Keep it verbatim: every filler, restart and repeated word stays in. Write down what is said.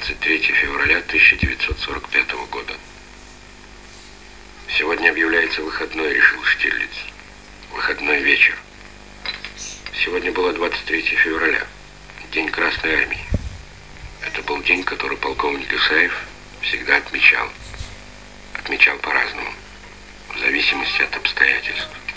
двадцать третье февраля тысяча девятьсот сорок пятого года. Сегодня объявляется выходной, решил Штирлиц. Выходной вечер. Сегодня было двадцать третье февраля, день Красной Армии. Это был день, который полковник Исаев всегда отмечал. Отмечал по-разному, в зависимости от обстоятельств.